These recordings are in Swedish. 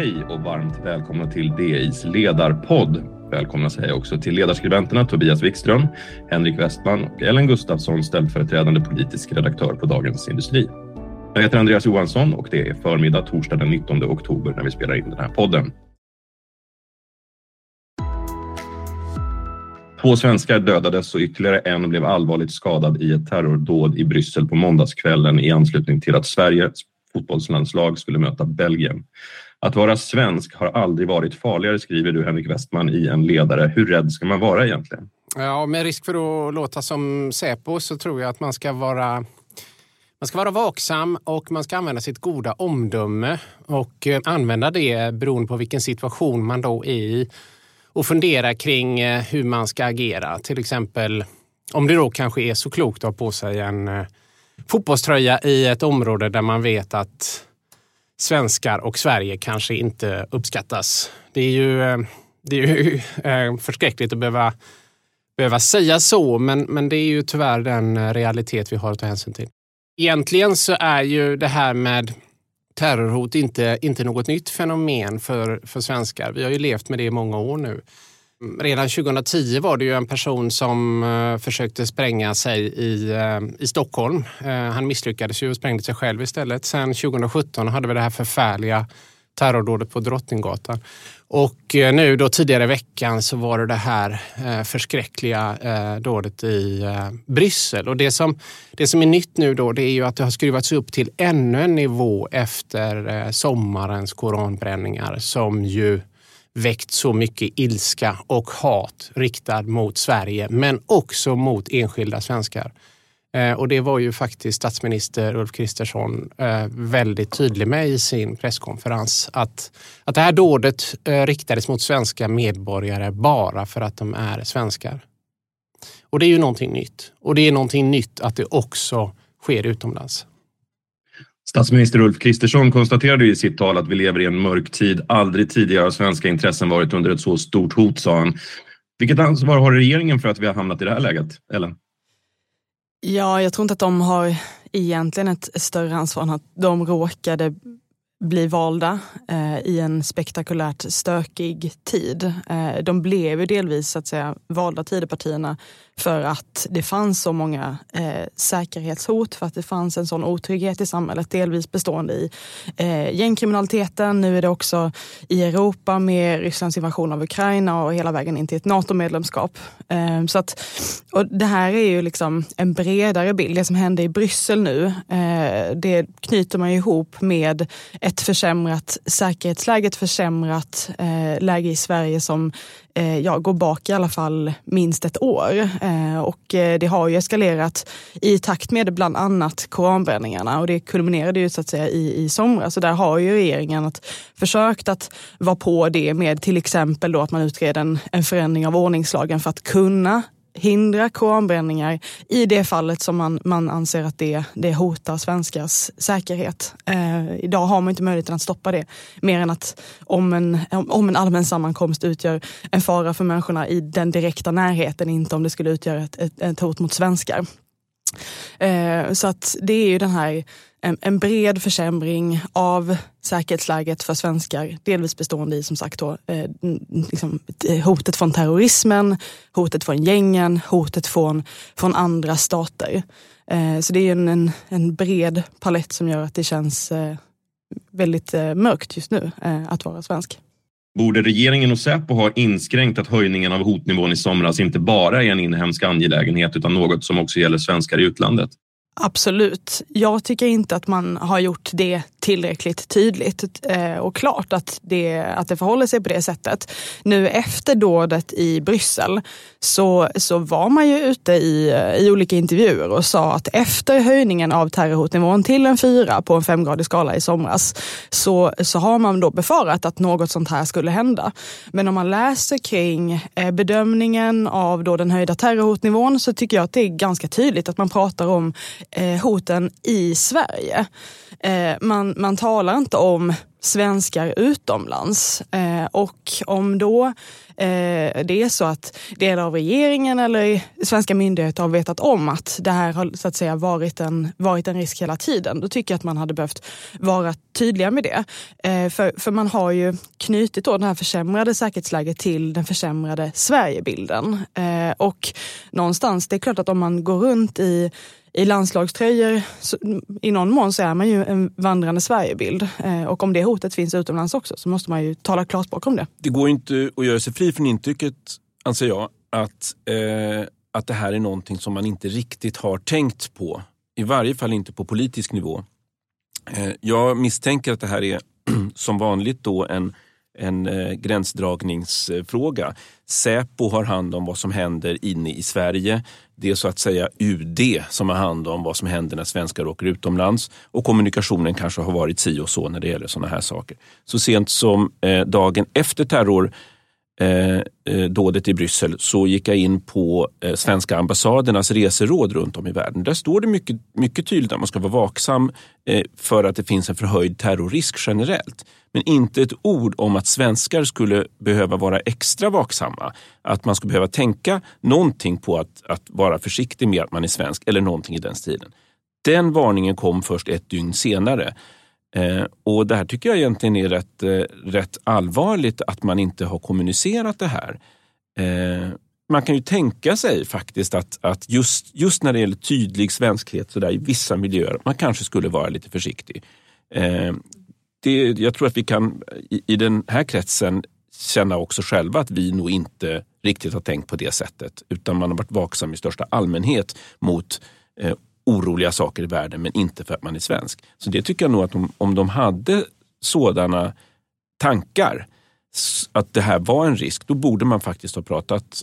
Hej och varmt välkomna till DIs ledarpodd. Välkomna säger jag också till ledarskribenterna Tobias Wikström, Henrik Westman och Ellen Gustafsson, ställföreträdande politisk redaktör på Dagens Industri. Jag heter Andreas Johansson och det är förmiddag torsdag den 19 oktober när vi spelar in den här podden. 2 svenskar dödades och ytterligare en blev allvarligt skadad i ett terrordåd i Bryssel på måndagskvällen i anslutning till att Sveriges fotbollslandslag skulle möta Belgien. Att vara svensk har aldrig varit farligare, skriver du Henrik Westman i en ledare. Hur rädd ska man vara egentligen? Ja, med risk för att låta som Säpo så tror jag att man ska vara vaksam och man ska använda sitt goda omdöme och använda det beroende på vilken situation man då är i och fundera kring hur man ska agera. Till exempel om det då kanske är så klokt att ha på sig en fotbollströja i ett område där man vet att svenskar och Sverige kanske inte uppskattas. Det är ju förskräckligt att behöva säga så, men det är ju tyvärr den realitet vi har att ta hänsyn till. Egentligen så är ju det här med terrorhot inte något nytt fenomen för svenskar. Vi har ju levt med det i många år nu. Redan 2010 var det ju en person som försökte spränga sig i Stockholm. Han misslyckades ju och sprängde sig själv istället. Sen 2017 hade vi det här förfärliga terrordådet på Drottninggatan. Och nu då tidigare i veckan så var det här förskräckliga dådet i Bryssel. Och det som är nytt nu då, det är ju att det har skruvats upp till ännu en nivå efter sommarens koranbränningar som ju väckt så mycket ilska och hat riktad mot Sverige men också mot enskilda svenskar. Och det var ju faktiskt statsminister Ulf Kristersson väldigt tydlig med i sin presskonferens att det här dådet riktades mot svenska medborgare bara för att de är svenskar. Och det är ju någonting nytt. Och det är någonting nytt att det också sker utomlands. Statsminister Ulf Kristersson konstaterade i sitt tal att vi lever i en mörk tid. Aldrig tidigare har svenska intressen varit under ett så stort hot, sa han. Vilket ansvar har regeringen för att vi har hamnat i det här läget, Ellen? Ja, jag tror inte att de har egentligen ett större ansvar än att de råkade bli valda i en spektakulärt stökig tid. De blev ju delvis så att säga valda Tidöpartierna för att det fanns så många säkerhetshot, för att det fanns en sån otrygghet i samhället, delvis bestående i gängkriminaliteten. Nu är det också i Europa med Rysslands invasion av Ukraina och hela vägen in till ett NATO-medlemskap. Så att, och det här är ju liksom en bredare bild. Det som hände i Bryssel nu, det knyter man ihop med ett försämrat säkerhetsläge, ett försämrat läge i Sverige som går bak i alla fall minst ett år. Och det har ju eskalerat i takt med bland annat koranbränningarna, och det kulminerade ju så att säga i somras. Så där har ju regeringen försökt att vara på det med till exempel då att man utreder en förändring av ordningslagen för att kunna hindra koranbränningar i det fallet som man anser att det hotar svenskars säkerhet. Idag har man inte möjligheten att stoppa det, mer än att om en allmän sammankomst utgör en fara för människorna i den direkta närheten, inte om det skulle utgöra ett hot mot svenskar. Så att det är ju den här en bred försämring av säkerhetsläget för svenskar, delvis bestående i som sagt då, liksom, hotet från terrorismen, hotet från gängen, hotet från andra stater. Så det är ju en bred palett som gör att det känns väldigt mörkt just nu att vara svensk. Borde regeringen och Säpo ha inskränkt att höjningen av hotnivån i somras inte bara är en inhemsk angelägenhet utan något som också gäller svenskar i utlandet? Absolut. Jag tycker inte att man har gjort det tillräckligt tydligt och klart att det förhåller sig på det sättet. Nu efter dådet i Bryssel så var man ju ute i olika intervjuer och sa att efter höjningen av terrorhotnivån till en 4 på en 5-gradig skala i somras så har man då befarat att något sånt här skulle hända. Men om man läser kring bedömningen av då den höjda terrorhotnivån så tycker jag att det är ganska tydligt att man pratar om hoten i Sverige. man talar inte om svenskar utomlands. Och om då det är så att delar av regeringen eller svenska myndigheter har vetat om att det här har så att säga varit en risk hela tiden, då tycker jag att man hade behövt vara tydliga med det. För man har ju knutit då det här försämrade säkerhetsläget till den försämrade Sverigebilden. Och någonstans, det är klart att om man går runt i landslagströjor, i någon mån så är man ju en vandrande Sverigebild. Och om det hotet finns utomlands också så måste man ju tala klarspråk om det. Det går inte att göra sig fri från intrycket, anser jag, att det här är någonting som man inte riktigt har tänkt på. I varje fall inte på politisk nivå. Jag misstänker att det här är som vanligt då en gränsdragningsfråga. Säpo har hand om vad som händer inne i Sverige. Det är så att säga UD som har hand om vad som händer när svenskar åker utomlands. Och kommunikationen kanske har varit si och så när det gäller sådana här saker. Så sent som dagen efter terrordådet i Bryssel så gick jag in på svenska ambassadernas reseråd runt om i världen. Där står det mycket, mycket tydligt att man ska vara vaksam för att det finns en förhöjd terrorrisk generellt. Men inte ett ord om att svenskar skulle behöva vara extra vaksamma. Att man skulle behöva tänka någonting på att vara försiktig med att man är svensk eller någonting i den stilen. Den varningen kom först ett dygn senare. Och det här tycker jag egentligen är rätt allvarligt att man inte har kommunicerat det här. Man kan ju tänka sig faktiskt att just när det gäller tydlig svenskhet så där, i vissa miljöer, man kanske skulle vara lite försiktig. Jag tror att vi kan i den här kretsen känna också själva att vi nog inte riktigt har tänkt på det sättet. Utan man har varit vaksam i största allmänhet mot oroliga saker i världen, men inte för att man är svensk. Så det tycker jag nog att om de hade sådana tankar att det här var en risk, då borde man faktiskt ha pratat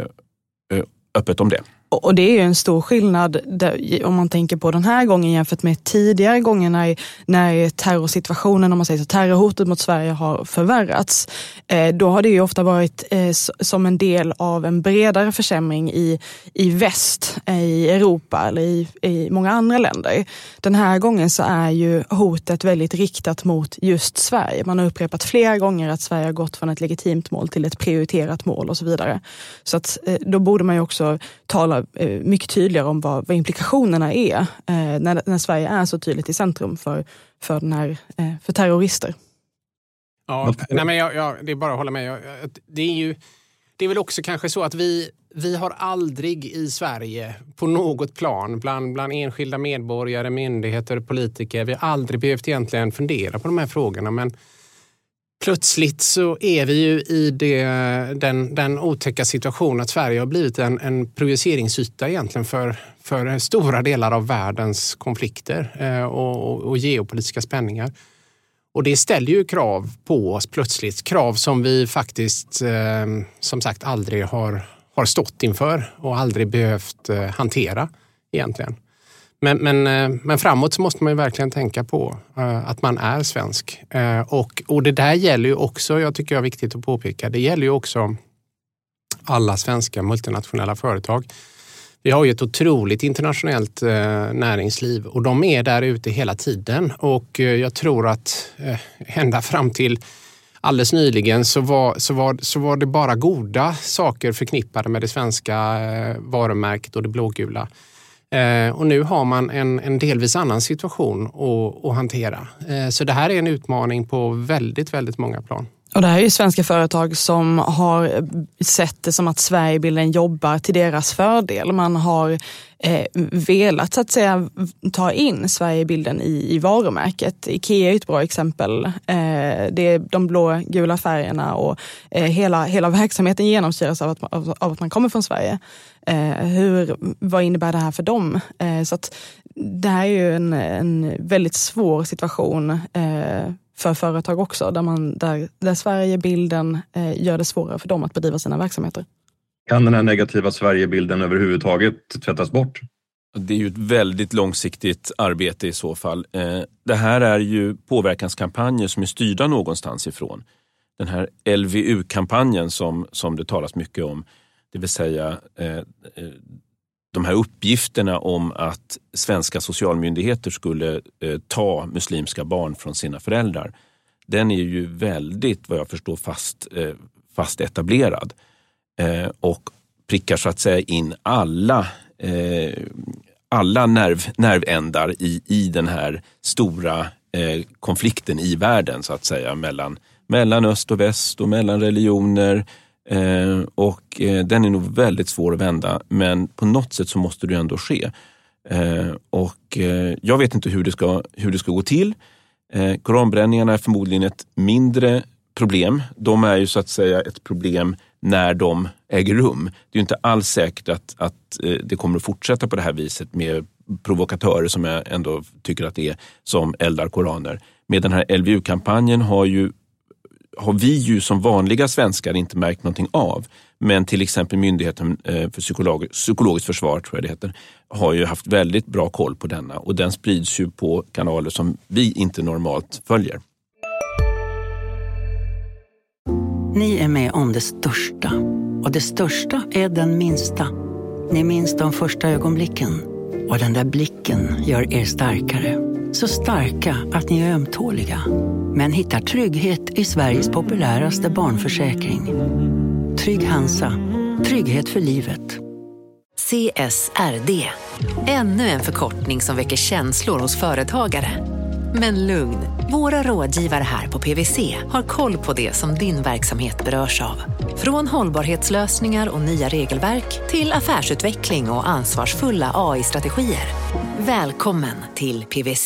öppet om det. Och det är ju en stor skillnad om man tänker på den här gången jämfört med tidigare gånger när terrorsituationen, om man säger så, terrorhotet mot Sverige har förvärrats. Då har det ju ofta varit som en del av en bredare försämring i väst, i Europa eller i många andra länder. Den här gången så är ju hotet väldigt riktat mot just Sverige. Man har upprepat flera gånger att Sverige har gått från ett legitimt mål till ett prioriterat mål och så vidare. Så att då borde man ju också tala mycket tydligare om vad implikationerna är när Sverige är så tydligt i centrum för terrorister. Ja, nej men det är bara att hålla med. Det är väl också kanske så att vi har aldrig i Sverige på något plan bland enskilda medborgare, myndigheter, politiker, vi har aldrig behövt egentligen fundera på de här frågorna, men plötsligt så är vi ju i den otäcka situationen att Sverige har blivit en projiceringsyta egentligen för stora delar av världens konflikter och geopolitiska spänningar. Och det ställer ju krav på oss plötsligt. Krav som vi faktiskt som sagt aldrig har stått inför och aldrig behövt hantera egentligen. Men framåt så måste man ju verkligen tänka på att man är svensk. Och det där gäller ju också, jag tycker det är viktigt att påpeka, det gäller ju också alla svenska multinationella företag. Vi har ju ett otroligt internationellt näringsliv och de är där ute hela tiden. Och jag tror att ända fram till alldeles nyligen så var det bara goda saker förknippade med det svenska varumärket och det blågula. Och nu har man en delvis annan situation att hantera. Så det här är en utmaning på väldigt, väldigt många plan. Och det här är ju svenska företag som har sett det som att Sverigebilden jobbar till deras fördel. Man har velat så att säga ta in Sverigebilden i varumärket. IKEA är ett bra exempel. Det är de blå-gula färgerna och hela verksamheten genomsyras av att man kommer från Sverige. Vad innebär det här för dem? Så att det här är ju en väldigt svår situation för företag också, där Sverigebilden gör det svårare för dem att bedriva sina verksamheter. Kan den här negativa Sverigebilden överhuvudtaget tvättas bort? Det är ju ett väldigt långsiktigt arbete i så fall. Det här är ju påverkanskampanjer som är styrda någonstans ifrån. Den här LVU-kampanjen som det talas mycket om, det vill säga de här uppgifterna om att svenska socialmyndigheter skulle ta muslimska barn från sina föräldrar, den är ju väldigt, vad jag förstår, fast etablerad. Och prickar så att säga in alla nervändar i den här stora konflikten i världen, så att säga, mellan öst och väst och mellan religioner. Och den är nog väldigt svår att vända, men på något sätt så måste det ändå ske. Och jag vet inte hur det ska gå till. Koranbränningarna är förmodligen ett mindre problem. De är ju så att säga ett problem när de äger rum. Det är ju inte alls säkert att det kommer att fortsätta på det här viset med provokatörer som jag ändå tycker att det är, som eldar koraner. Med den här LVU-kampanjen har vi ju som vanliga svenskar inte märkt någonting av. Men till exempel Myndigheten för psykologiskt försvar, tror jag det heter, har ju haft väldigt bra koll på denna. Och den sprids ju på kanaler som vi inte normalt följer. Ni är med om det största. Och det största är den minsta. Ni minns de första ögonblicken. Och den där blicken gör er starkare. Så starka att ni är ömtåliga. Men hittar trygghet i Sveriges populäraste barnförsäkring. Trygg Hansa. Trygghet för livet. CSRD. Ännu en förkortning som väcker känslor hos företagare. Men lugn, våra rådgivare här på PwC har koll på det som din verksamhet berörs av. Från hållbarhetslösningar och nya regelverk till affärsutveckling och ansvarsfulla AI-strategier. Välkommen till PwC.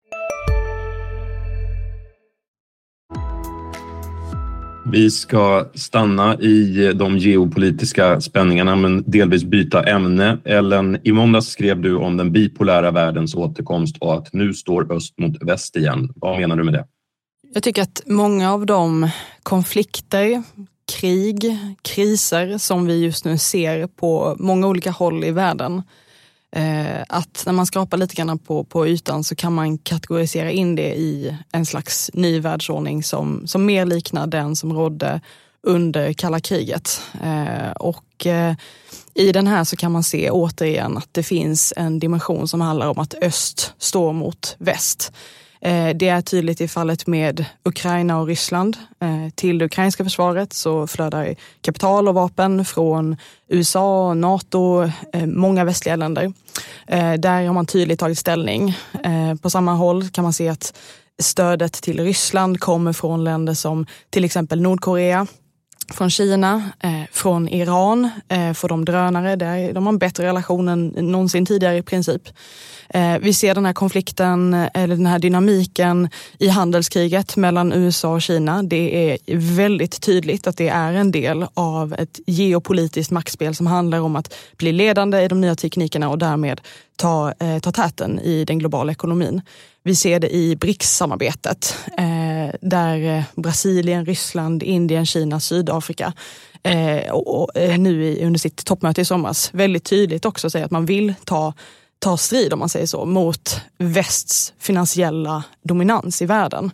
Vi ska stanna i de geopolitiska spänningarna men delvis byta ämne. Ellen, i måndags skrev du om den bipolära världens återkomst och att nu står öst mot väst igen. Vad menar du med det? Jag tycker att många av de konflikter, krig, kriser som vi just nu ser på många olika håll i världen, att när man skrapar lite grann på ytan så kan man kategorisera in det i en slags ny världsordning som mer liknar den som rådde under kalla kriget. Och i den här så kan man se återigen att det finns en dimension som handlar om att öst står mot väst. Det är tydligt i fallet med Ukraina och Ryssland. Till det ukrainska försvaret så flödar kapital och vapen från USA, NATO, många västliga länder. Där har man tydligt tagit ställning. På samma håll kan man se att stödet till Ryssland kommer från länder som till exempel Nordkorea, från Kina, från Iran, för de drönare där de har en bättre relation än någonsin tidigare i princip. Vi ser den här konflikten, eller den här dynamiken i handelskriget mellan USA och Kina. Det är väldigt tydligt att det är en del av ett geopolitiskt maktspel som handlar om att bli ledande i de nya teknikerna och därmed ta täten i den globala ekonomin. Vi ser det i BRICS-samarbetet där Brasilien, Ryssland, Indien, Kina, Sydafrika och nu under sitt toppmöte i somras väldigt tydligt också säger att man vill ta strid, om man säger så, mot västs finansiella dominans i världen.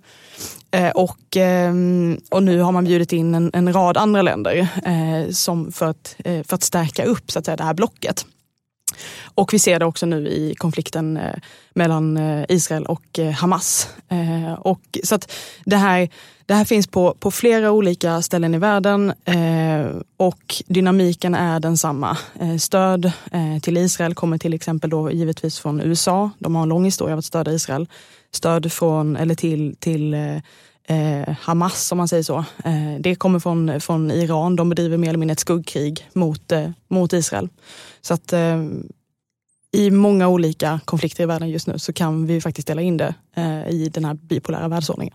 Och nu har man bjudit in en rad andra länder som för att stärka upp så att säga, det här blocket. Och vi ser det också nu i konflikten mellan Israel och Hamas. Och så att det här finns på flera olika ställen i världen och dynamiken är densamma. Stöd till Israel kommer till exempel då givetvis från USA. De har en lång historia av att stödja Israel. Stöd till Hamas, om man säger så. Det kommer från Iran. De bedriver mer eller mindre ett skuggkrig mot Israel. Så att i många olika konflikter i världen just nu så kan vi faktiskt dela in det i den här bipolära världsordningen.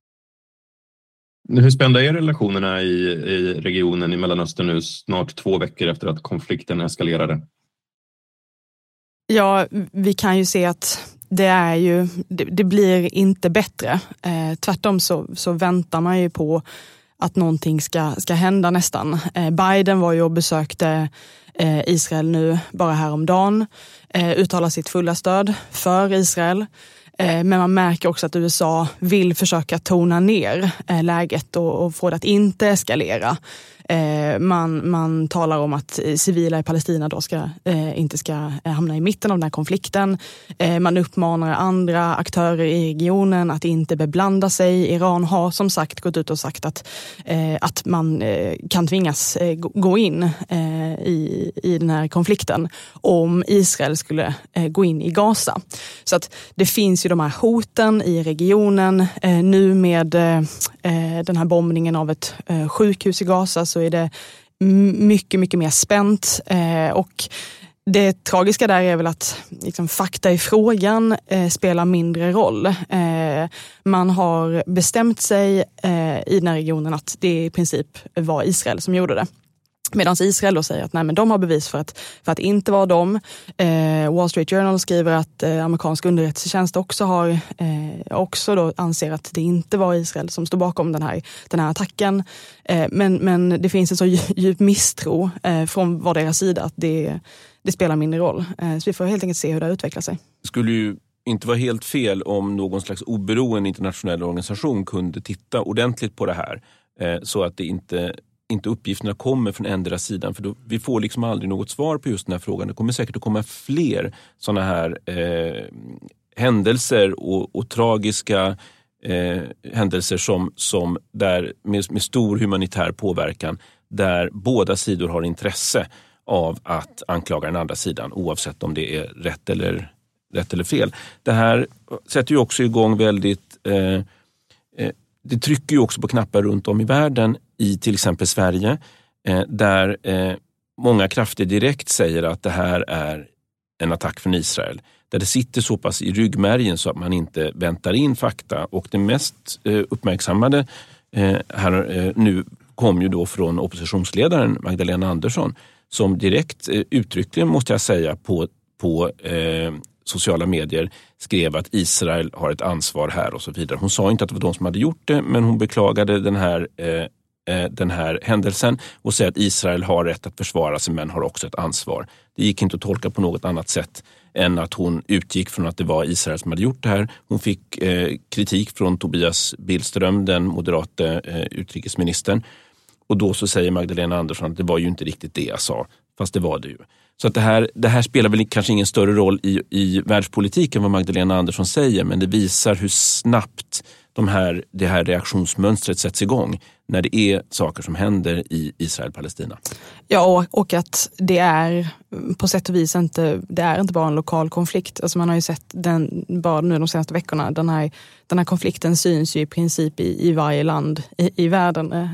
Hur spända är relationerna i regionen i Mellanöstern nu snart 2 veckor efter att konflikten eskalerade? Ja, vi kan ju se att det blir inte bättre. Tvärtom så väntar man ju på att någonting ska hända nästan. Biden var ju och besökte Israel nu bara häromdagen. Uttalar sitt fulla stöd för Israel. Men man märker också att USA vill försöka tona ner läget och få det att inte eskalera. Man talar om att civila i Palestina då inte ska hamna i mitten av den här konflikten. Man uppmanar andra aktörer i regionen att inte beblanda sig. Iran har som sagt gått ut och sagt att man kan tvingas gå in i den här konflikten om Israel skulle gå in i Gaza. Så att det finns ju de här hoten i regionen. Nu med den här bombningen av ett sjukhus i Gaza så är det mycket, mycket mer spänt. Och det tragiska där är väl att liksom, fakta i frågan spelar mindre roll. Man har bestämt sig i den här regionen att det i princip var Israel som gjorde det. Medan Israel då säger att nej, men de har bevis för att inte vara dem. Wall Street Journal skriver att amerikansk underrättelsetjänst också då anser att det inte var Israel som stod bakom den här attacken. Men det finns en så djup misstro från vardera sida att det spelar mindre roll. Så vi får helt enkelt se hur det utvecklar sig. Det skulle ju inte vara helt fel om någon slags oberoende internationell organisation kunde titta ordentligt på det här så att det inte uppgifterna kommer från ändra sidan, för vi får liksom aldrig något svar på just den här frågan. Det kommer säkert att komma fler sådana här händelser och tragiska händelser som där med stor humanitär påverkan, där båda sidor har intresse av att anklaga den andra sidan, oavsett om det är rätt eller fel. Det här sätter ju också igång väldigt det trycker ju också på knappar runt om i världen, i till exempel Sverige, där många krafter direkt säger att det här är en attack från Israel. Där det sitter så pass i ryggmärgen så att man inte väntar in fakta. Och det mest uppmärksammade här nu kom ju då från oppositionsledaren Magdalena Andersson, som direkt uttryckligen, måste jag säga, på sociala medier skrev att Israel har ett ansvar här och så vidare. Hon sa inte att det var de som hade gjort det, men hon beklagade den här händelsen och säger att Israel har rätt att försvara sig men har också ett ansvar. Det gick inte att tolka på något annat sätt än att hon utgick från att det var Israel som hade gjort det här. Hon fick kritik från Tobias Billström, den moderate utrikesministern. Och då så säger Magdalena Andersson att det var ju inte riktigt det jag sa, fast det var det ju. Så att det här spelar väl kanske ingen större roll i världspolitiken vad Magdalena Andersson säger, men det visar hur snabbt det här reaktionsmönstret sätts igång när det är saker som händer i Israel-Palestina. Ja, och att det är på sätt och vis inte bara en lokal konflikt. Alltså man har ju sett den bara nu de senaste veckorna. Den här konflikten syns ju i princip i varje land i världen.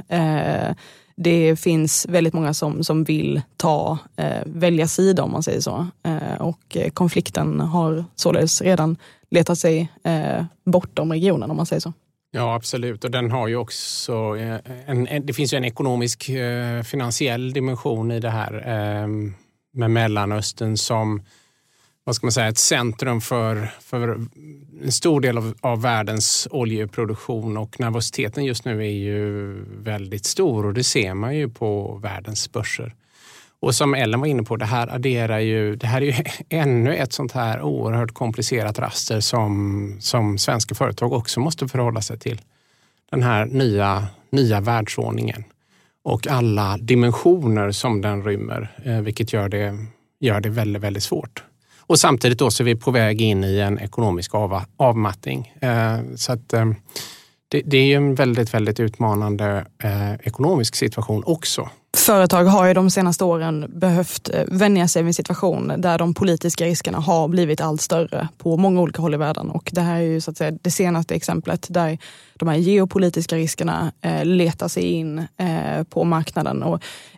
Det finns väldigt många som vill välja sida, om man säger så. Och konflikten har således redan letat sig bortom regionen, om man säger så. Ja, absolut. Och den har ju också det finns ju en ekonomisk finansiell dimension i det här med Mellanöstern som, vad ska man säga, ett centrum för en stor del av världens oljeproduktion, och nervositeten just nu är ju väldigt stor, och det ser man ju på världens börser. Och som Ellen var inne på, det här är ju ännu ett sånt här oerhört komplicerat raster som svenska företag också måste förhålla sig till. Den här nya världsordningen och alla dimensioner som den rymmer, vilket gör det väldigt, väldigt svårt. Och samtidigt då så är vi på väg in i en ekonomisk avmattning. Så att det är ju en väldigt, väldigt utmanande ekonomisk situation också. Företag har ju de senaste åren behövt vänja sig vid en situation där de politiska riskerna har blivit allt större på många olika håll i världen. Och det här är ju så att säga det senaste exemplet där de här geopolitiska riskerna letar sig in på marknaden. Och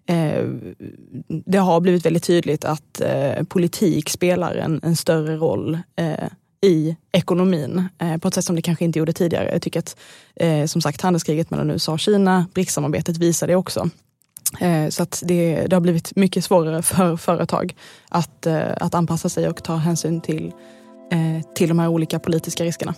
det har blivit väldigt tydligt att politik spelar en större roll i ekonomin på ett sätt som det kanske inte gjorde tidigare. Jag tycker att som sagt handelskriget mellan USA och Kina, BRICS-samarbetet visar det också. Så att det har blivit mycket svårare för företag att anpassa sig och ta hänsyn till de här olika politiska riskerna.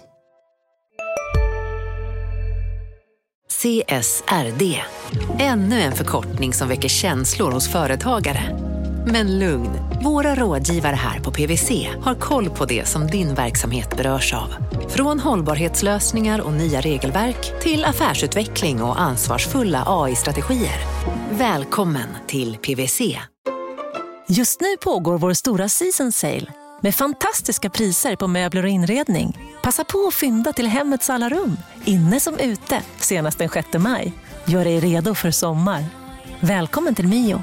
CSRD, ännu en förkortning som väcker känslor hos företagare. Men lugn, våra rådgivare här på PwC har koll på det som din verksamhet berörs av. Från hållbarhetslösningar och nya regelverk till affärsutveckling och ansvarsfulla AI-strategier. Välkommen till PwC. Just nu pågår vår stora season sale med fantastiska priser på möbler och inredning. Passa på att fynda till hemmets alla rum, inne som ute, senast den 6 maj. Gör dig redo för sommar. Välkommen till Mio.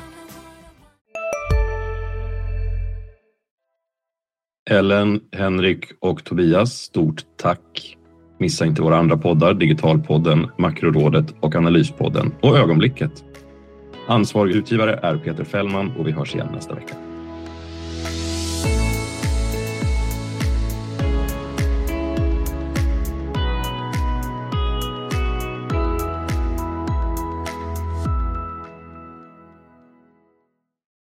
Ellen, Henrik och Tobias, stort tack. Missa inte våra andra poddar, Digitalpodden, Makrorådet och Analyspodden och Ögonblicket. Ansvarig utgivare är Peter Fällman och vi hörs igen nästa vecka.